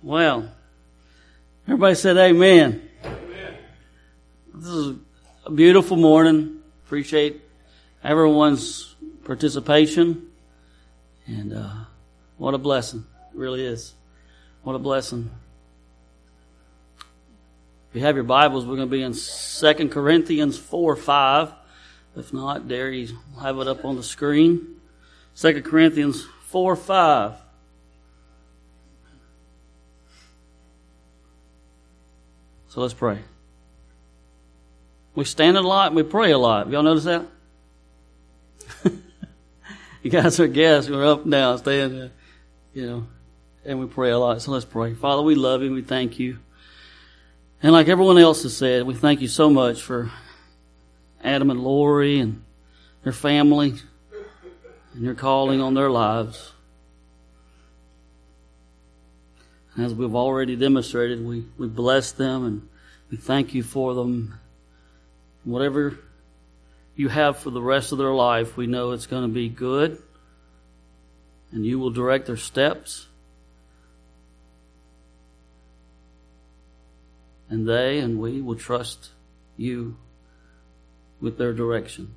Well, everybody said amen. Amen. This is a beautiful morning. Appreciate everyone's participation. And what a blessing. It really is. What a blessing. If you have your Bibles, we're going to be in 2 Corinthians 4:5. If not, there you have it up on the screen. 2 Corinthians 4:5. So let's pray. We stand a lot and we pray a lot. Y'all notice that? You guys are guests. We're up and down, standing, and we pray a lot. So let's pray. Father, we love you. We thank you. And like everyone else has said, we thank you so much for Adam and Lori and their family and your calling on their lives. As we've already demonstrated, we bless them and we thank you for them. Whatever you have for the rest of their life, we know it's going to be good, and you will direct their steps. And they and we will trust you with their direction.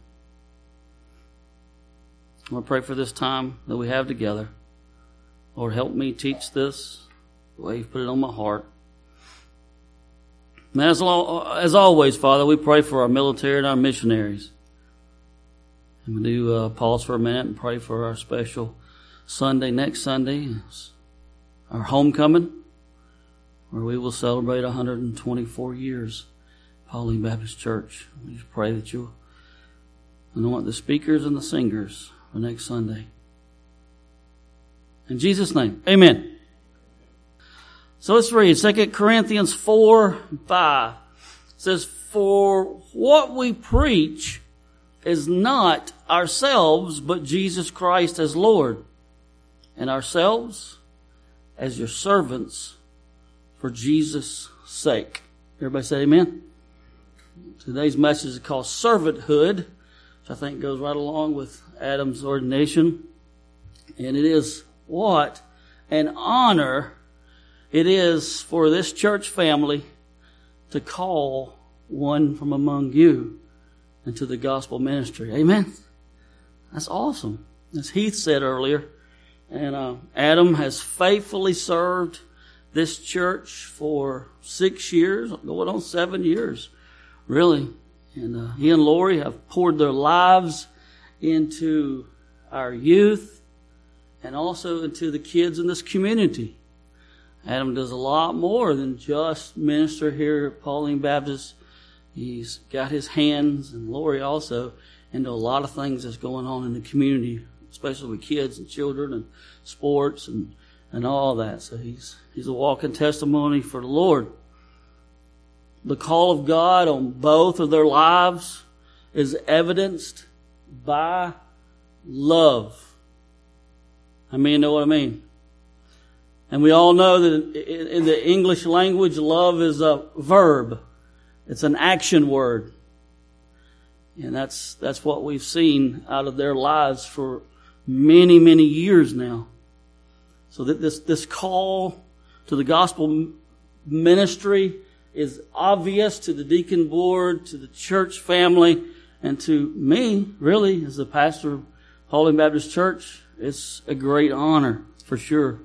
I want to pray for this time that we have together. Lord, help me teach this the way you've put it on my heart. And as always, Father, we pray for our military and our missionaries. And we do pause for a minute and pray for our special Sunday, next Sunday, our homecoming, where we will celebrate 124 years, Pauline Baptist Church. We just pray that you'll anoint the speakers and the singers for next Sunday. In Jesus' name, amen. So let's read 2 Corinthians 4:5. It says, "For what we preach is not ourselves, but Jesus Christ as Lord, and ourselves as your servants for Jesus' sake." Everybody say amen. Today's message is called servanthood, which I think goes right along with Adam's ordination. And it is what an honor it is for this church family to call one from among you into the gospel ministry. Amen. That's awesome. As Heath said earlier, and Adam has faithfully served this church for 6 years, going on 7 years, really. And he and Lori have poured their lives into our youth and also into the kids in this community. Adam does a lot more than just minister here at Pauline Baptist. He's got his hands, and Lori also, into a lot of things that's going on in the community, especially with kids and children and sports and all that. So he's a walking testimony for the Lord. The call of God on both of their lives is evidenced by love. I mean, you know what I mean? And we all know that in the English language, love is a verb. It's an action word. And that's what we've seen out of their lives for many, many years now. So that this call to the gospel ministry is obvious to the deacon board, to the church family, and to me, really, as the pastor of Pauline Baptist Church. It's a great honor, for sure.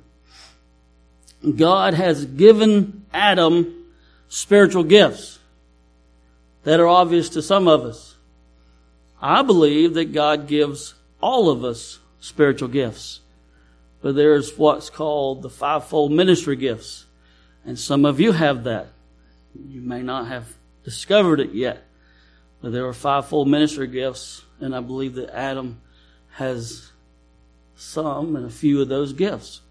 God has given Adam spiritual gifts that are obvious to some of us. I believe that God gives all of us spiritual gifts. But there's what's called the fivefold ministry gifts. And some of you have that. You may not have discovered it yet. But there are fivefold ministry gifts, and I believe that Adam has some and a few of those gifts.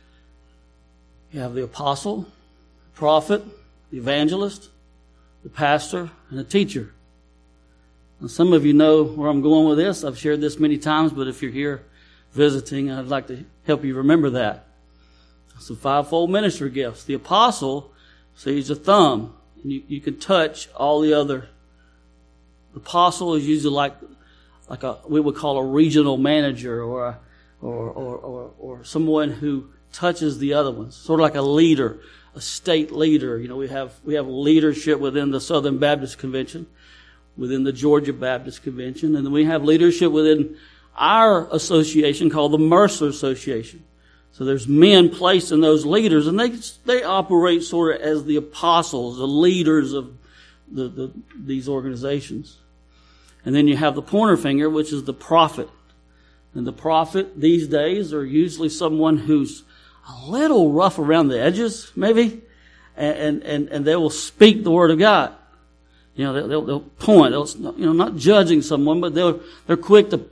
You have the apostle, the prophet, the evangelist, the pastor, and the teacher. Now, some of you know where I'm going with this. I've shared this many times, but if you're here visiting, I'd like to help you remember that. It's the fivefold ministry gifts. The apostle, so he's a thumb, and you can touch all the other. The apostle is usually like we would call a regional manager or someone who touches the other ones. Sort of like a leader, a state leader. You know, we have leadership within the Southern Baptist Convention, within the Georgia Baptist Convention, and then we have leadership within our association called the Mercer Association. So there's men placed in those leaders, and they operate sort of as the apostles, the leaders of these organizations. And then you have the pointer finger, which is the prophet. And the prophet these days are usually someone who's a little rough around the edges, maybe, and they will speak the word of God. You know, they'll point. Not judging someone, but they're quick to,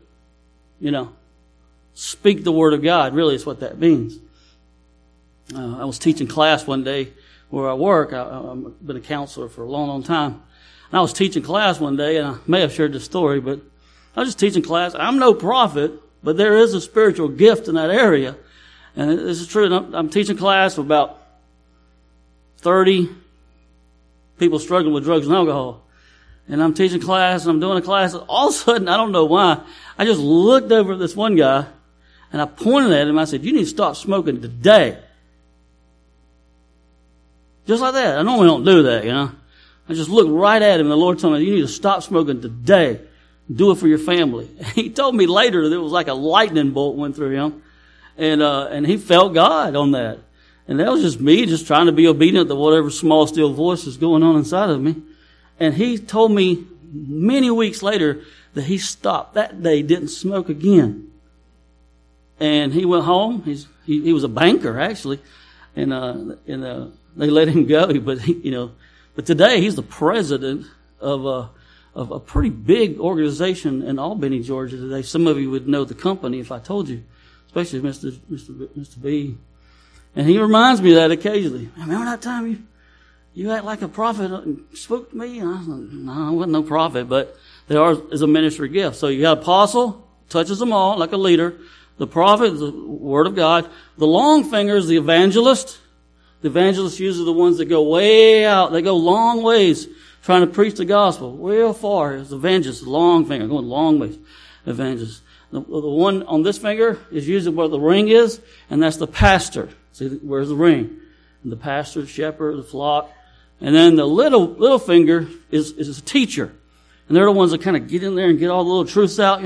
speak the word of God. Really, is what that means. I was teaching class one day where I work. I've been a counselor for a long, long time. And I was teaching class one day, and I may have shared this story, but I was just teaching class. I'm no prophet, but there is a spiritual gift in that area. And this is true. I'm teaching class with about 30 people struggling with drugs and alcohol. And I'm teaching class, and I'm doing a class, and all of a sudden, I don't know why, I just looked over at this one guy, and I pointed at him. I said, "You need to stop smoking today." Just like that. I normally don't do that, I just looked right at him, and the Lord told me, "You need to stop smoking today. Do it for your family." He told me later that it was like a lightning bolt went through him, and he felt God on that. And that was just me just trying to be obedient to whatever small, still voice is going on inside of me. And he told me many weeks later that he stopped that day, didn't smoke again. And he went home. He was a banker, actually. And they let him go. But today he's the president of a pretty big organization in Albany, Georgia today. Some of you would know the company if I told you, especially Mr. B. And he reminds me of that occasionally. Remember that time you act like a prophet and spoke to me? And I was like, no, I wasn't no prophet, but there is a ministry gift. So you got apostle, touches them all like a leader. The prophet is the word of God. The long finger is the evangelist. The evangelists usually the ones that go way out. They go long ways trying to preach the gospel. Real far is the evangelist, the long finger, going long ways. Evangelist. The one on this finger is usually where the ring is, and that's the pastor. See, where's the ring? And the pastor, the shepherd, the flock. And then the little finger is a teacher. And they're the ones that kind of get in there and get all the little truths out,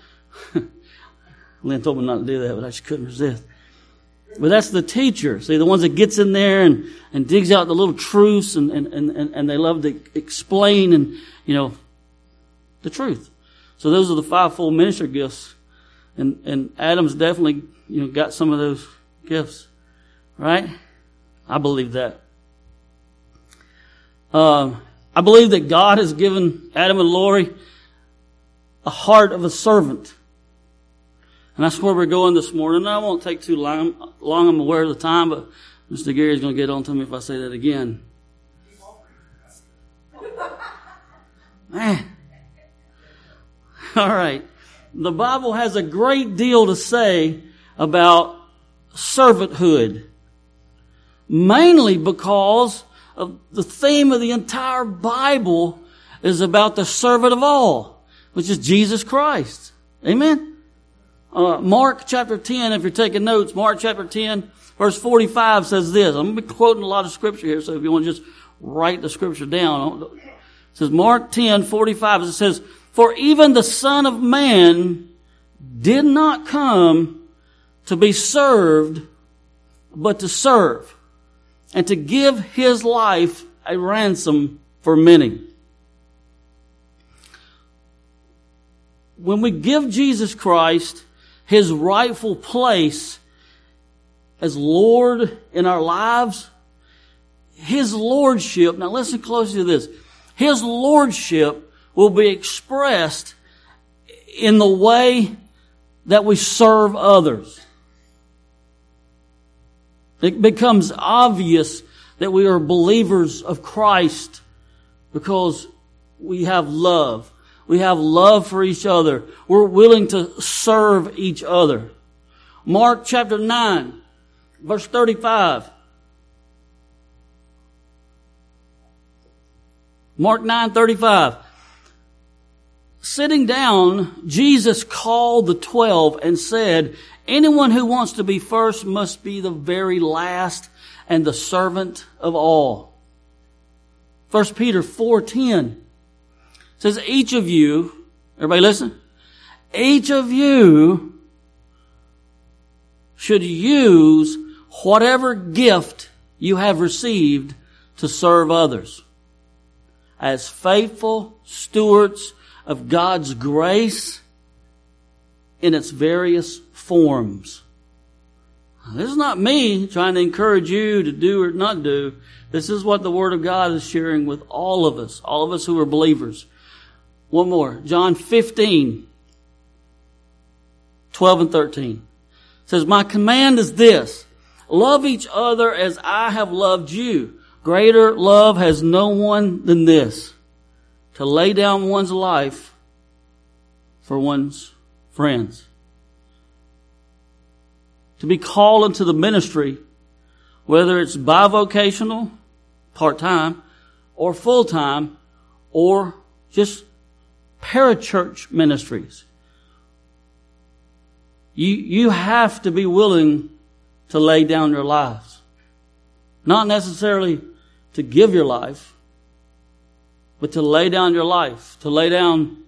Lynn told me not to do that, but I just couldn't resist. But that's the teacher. See, the ones that gets in there and digs out the little truths and they love to explain the truth. So those are the fivefold ministry gifts. And Adam's definitely, got some of those gifts. Right? I believe that. I believe that God has given Adam and Lori a heart of a servant. And that's where we're going this morning. I won't take too long. I'm aware of the time, but Mr. Gary's going to get on to me if I say that again. Man. All right. The Bible has a great deal to say about servanthood. Mainly because of the theme of the entire Bible is about the servant of all, which is Jesus Christ. Amen? Mark chapter 10, if you're taking notes, Mark chapter 10, verse 45 says this. I'm going to be quoting a lot of scripture here, so if you want to just write the scripture down. It says Mark 10, 45, it says, "For even the Son of Man did not come to be served, but to serve, and to give his life a ransom for many." When we give Jesus Christ his rightful place as Lord in our lives, his lordship, now listen closely to this, his lordship will be expressed in the way that we serve others. It becomes obvious that we are believers of Christ because we have love. We have love for each other. We're willing to serve each other. Mark chapter 9, verse 35. Mark 9:35. Sitting down, Jesus called the 12 and said, Anyone who wants to be first must be the very last and the servant of all. 1 Peter 4:10 says, each of you, everybody listen, each of you should use whatever gift you have received to serve others as faithful stewards of God's grace in its various forms. This is not me trying to encourage you to do or not do. This is what the Word of God is sharing with all of us who are believers. One more. John 15:12 and 13. It says, my command is this, love each other as I have loved you. Greater love has no one than this, to lay down one's life for one's friends. To be called into the ministry, whether it's bivocational, part-time, or full-time, or just parachurch ministries. You have to be willing to lay down your lives. Not necessarily to give your life, but to lay down your life, to lay down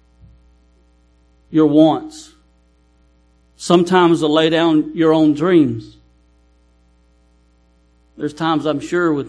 your wants. Sometimes to lay down your own dreams. There's times I'm sure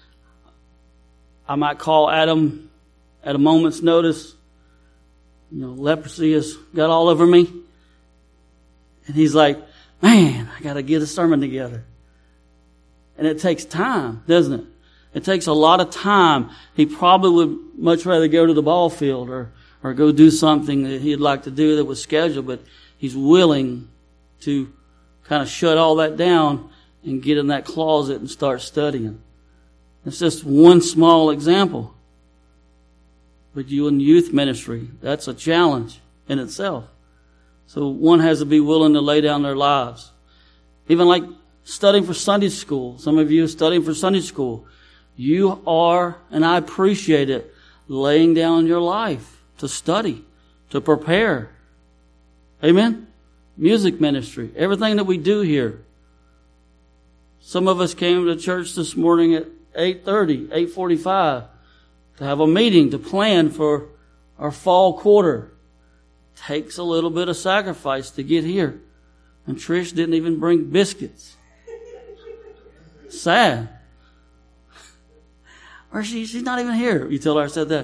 I might call Adam at a moment's notice. Leprosy has got all over me. And he's like, man, I got to get a sermon together. And it takes time, doesn't it? It takes a lot of time. He probably would much rather go to the ball field or go do something that he'd like to do that was scheduled, but he's willing to kind of shut all that down and get in that closet and start studying. It's just one small example. But you in youth ministry, that's a challenge in itself. So one has to be willing to lay down their lives. Even like studying for Sunday school. Some of you are studying for Sunday school. You are, and I appreciate it, laying down your life to study, to prepare. Amen? Music ministry, everything that we do here. Some of us came to church this morning at 8:30, 8:45 to have a meeting to plan for our fall quarter. Takes a little bit of sacrifice to get here. And Trish didn't even bring biscuits. Sad. Or she's not even here. You tell her I said that.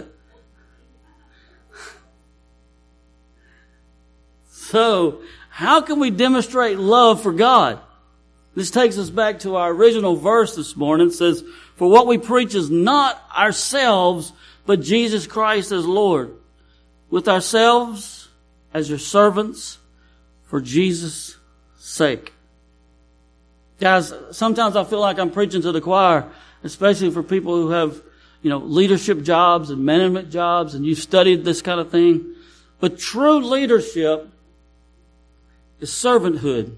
So, how can we demonstrate love for God? This takes us back to our original verse this morning. It says, for what we preach is not ourselves, but Jesus Christ as Lord. With ourselves as your servants for Jesus' sake. Guys, sometimes I feel like I'm preaching to the choir, especially for people who have, leadership jobs and management jobs, and you've studied this kind of thing. But true leadership is servanthood.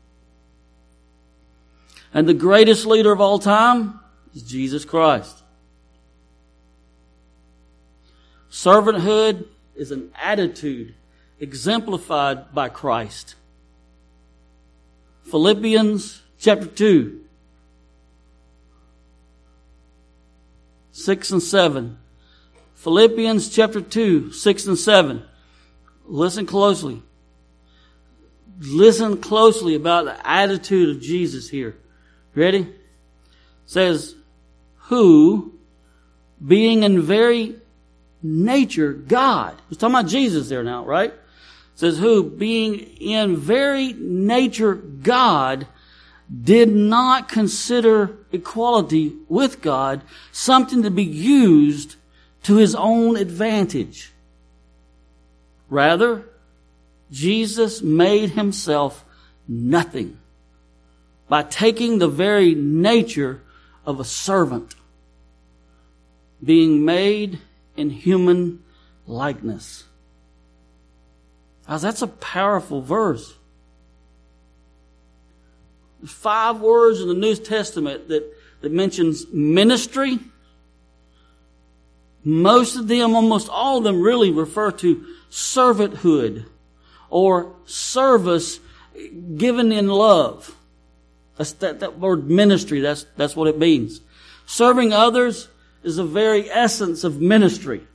And the greatest leader of all time is Jesus Christ. Servanthood is an attitude exemplified by Christ. Philippians chapter 2, 6 and 7. Philippians chapter 2, 6 and 7. Listen closely. Listen closely about the attitude of Jesus here. Ready? It says, who, being in very nature God. He's talking about Jesus there now, right? It says, who, being in very nature God, did not consider equality with God something to be used to his own advantage. Rather, Jesus made himself nothing by taking the very nature of a servant, being made in human likeness. Now, that's a powerful verse. There's 5 words in the New Testament that mentions ministry. Most of them, almost all of them, really refer to servanthood or service given in love. That's that word ministry. That's what it means. Serving others is the very essence of ministry.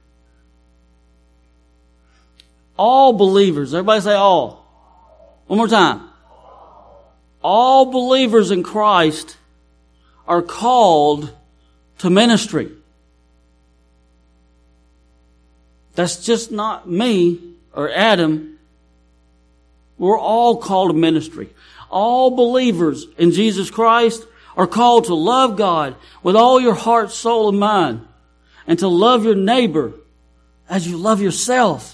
All believers, everybody say all. One more time. All believers in Christ are called to ministry. That's just not me or Adam. We're all called to ministry. All believers in Jesus Christ are called to love God with all your heart, soul, and mind, and to love your neighbor as you love yourself.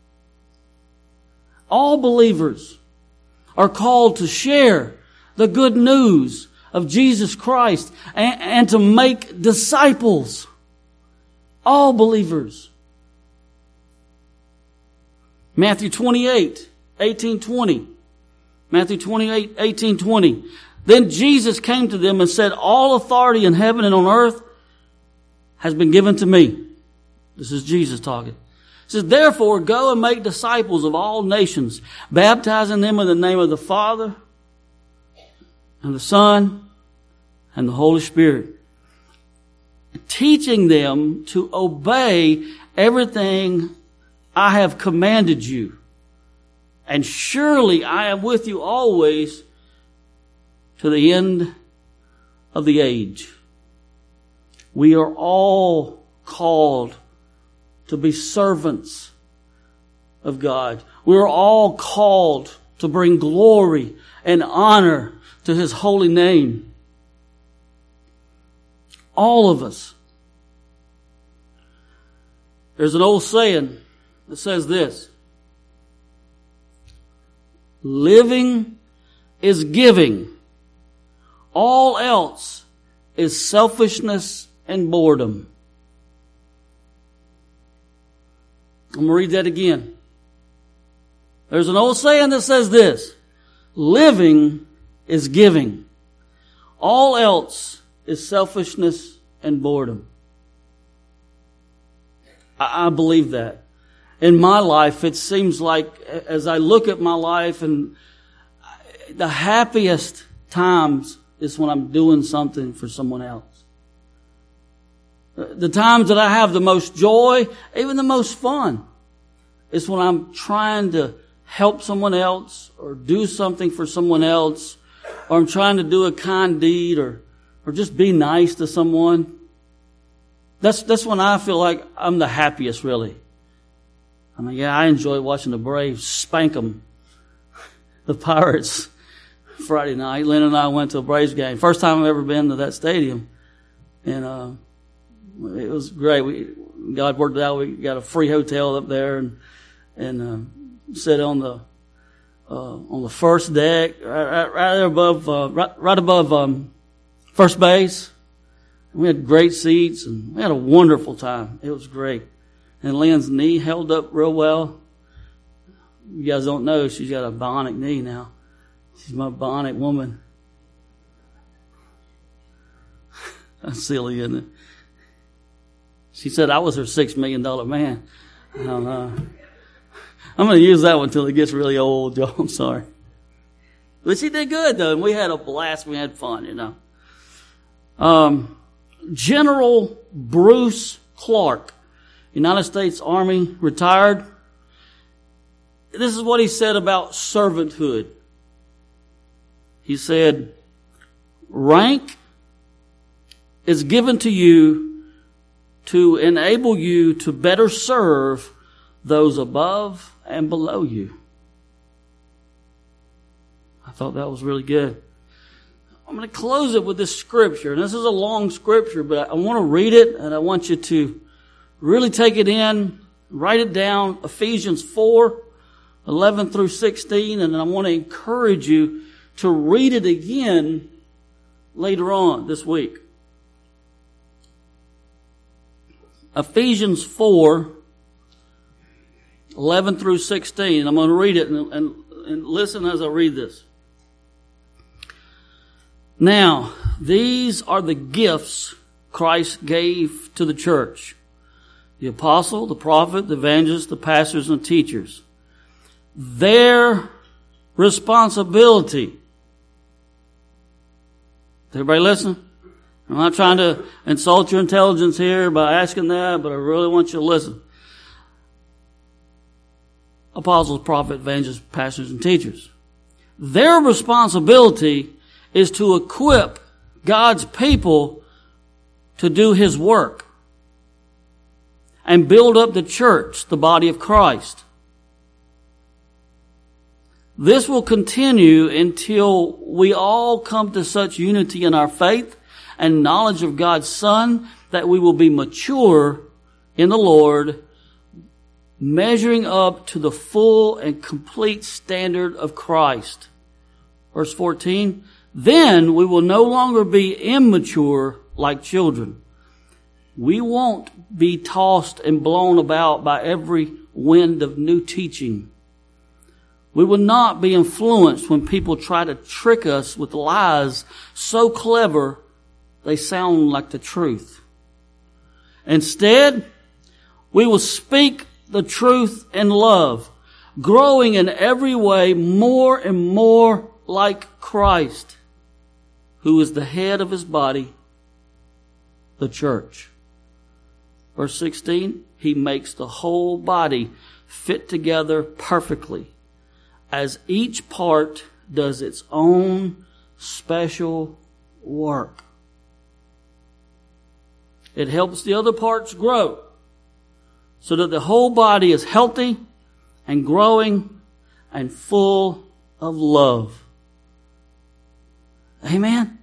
All believers are called to share the good news of Jesus Christ and to make disciples. All believers. Matthew 28, 18, 20. Matthew 28, 18, 20. Then Jesus came to them and said, all authority in heaven and on earth has been given to me. This is Jesus talking. He says, therefore, go and make disciples of all nations, baptizing them in the name of the Father and the Son and the Holy Spirit, teaching them to obey everything I have commanded you. And surely I am with you always to the end of the age. We are all called to be servants of God. We are all called to bring glory and honor to His holy name. All of us. There's an old saying that says this: living is giving. All else is selfishness and boredom. I'm going to read that again. There's an old saying that says this: living is giving. All else is selfishness and boredom. I believe that. In my life, it seems like as I look at my life, and the happiest times is when I'm doing something for someone else. The times that I have the most joy, even the most fun, is when I'm trying to help someone else or do something for someone else, or I'm trying to do a kind deed or just be nice to someone. That's when I feel like I'm the happiest, really. I mean, yeah, I enjoy watching the Braves spank them. The Pirates Friday night. Lynn and I went to a Braves game. First time I've ever been to that stadium. And it was great. God worked it out. We got a free hotel up there and sit on the first deck, right above first base. We had great seats and we had a wonderful time. It was great. And Lynn's knee held up real well. You guys don't know, she's got a bionic knee now. She's my bionic woman. That's silly, isn't it? She said I was her $6 million man. I don't know. I'm going to use that one until it gets really old, Joe. I'm sorry. But she did good, though, and we had a blast. We had fun, you know. General Bruce Clark, United States Army, retired. This is what he said about servanthood. He said, rank is given to you to enable you to better serve those above and below you. I thought that was really good. I'm going to close it with this scripture. And this is a long scripture, but I want to read it and I want you to really take it in, write it down. Ephesians 4, 11 through 16. And then I want to encourage you to read it again later on this week. Ephesians 4, 11 through 16. And I'm going to read it and listen as I read this. Now, these are the gifts Christ gave to the church: the apostle, the prophet, the evangelist, the pastors, and the teachers. Their responsibility. Everybody listen? I'm not trying to insult your intelligence here by asking that, but I really want you to listen. Apostles, prophets, evangelists, pastors, and teachers. Their responsibility is to equip God's people to do His work and build up the church, the body of Christ. This will continue until we all come to such unity in our faith and knowledge of God's Son that we will be mature in the Lord, measuring up to the full and complete standard of Christ. Verse 14, then we will no longer be immature like children. We won't be tossed and blown about by every wind of new teaching. We will not be influenced when people try to trick us with lies so clever they sound like the truth. Instead, we will speak the truth in love, growing in every way more and more like Christ, who is the head of His body, the church. Verse 16, He makes the whole body fit together perfectly, as each part does its own special work. It helps the other parts grow so that the whole body is healthy and growing and full of love. Amen?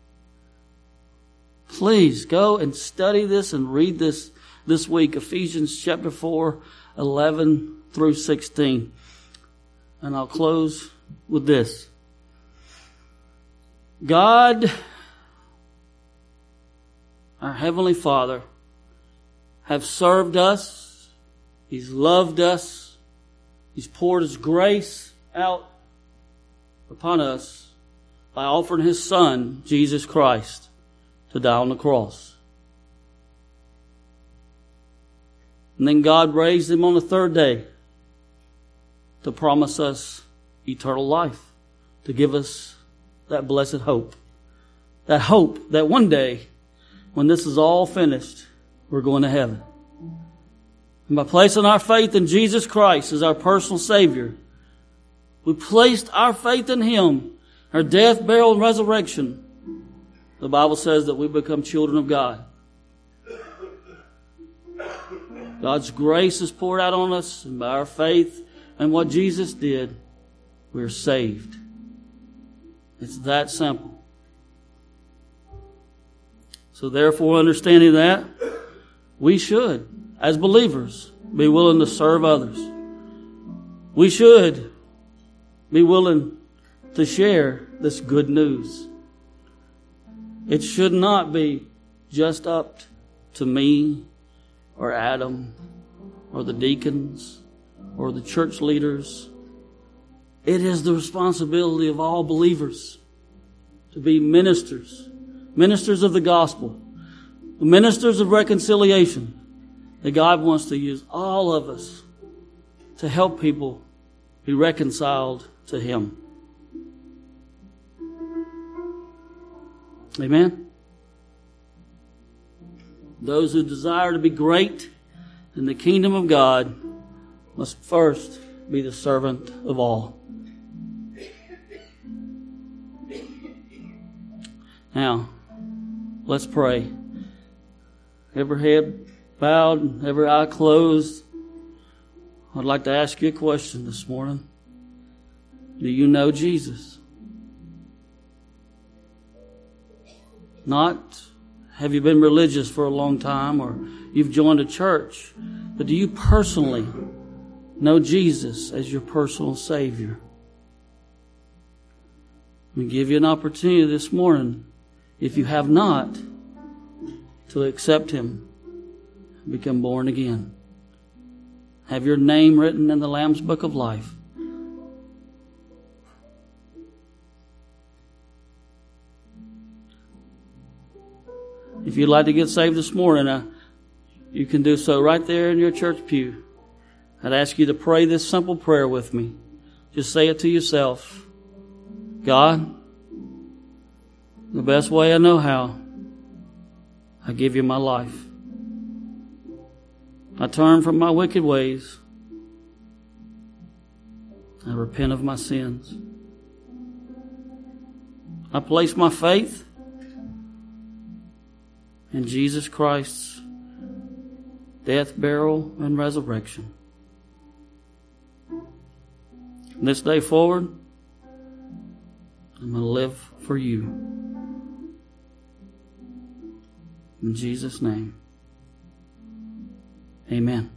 Please go and study this and read this week, Ephesians chapter 4, 11 through 16. And I'll close with this. God, our Heavenly Father, have served us. He's loved us. He's poured His grace out upon us by offering His Son, Jesus Christ, to die on the cross. And then God raised Him on the third day to promise us eternal life, to give us that blessed hope. That hope that one day, when this is all finished, we're going to heaven. And by placing our faith in Jesus Christ as our personal Savior, we placed our faith in Him, our death, burial, and resurrection. The Bible says that we become children of God. God's grace is poured out on us, and by our faith and what Jesus did, we're saved. It's that simple. So therefore, understanding that, we should, as believers, be willing to serve others. We should be willing to share this good news. It should not be just up to me or Adam or the deacons or the church leaders. It is the responsibility of all believers to be ministers of the gospel, ministers of reconciliation, that God wants to use all of us to help people be reconciled to Him. Amen? Those who desire to be great in the kingdom of God must first be the servant of all. Now, let's pray. Every head bowed, every eye closed. I'd like to ask you a question this morning. Do you know Jesus? Not have you been religious for a long time or you've joined a church, but do you personally know Jesus as your personal Savior? Let me give you an opportunity this morning, if you have not, to accept Him and become born again. Have your name written in the Lamb's Book of Life. If you'd like to get saved this morning, you can do so right there in your church pew. I'd ask you to pray this simple prayer with me. Just say it to yourself. God, the best way I know how, I give you my life. I turn from my wicked ways. I repent of my sins. I place my faith in Jesus Christ's death, burial, and resurrection. From this day forward, I'm going to live for you. In Jesus' name, amen.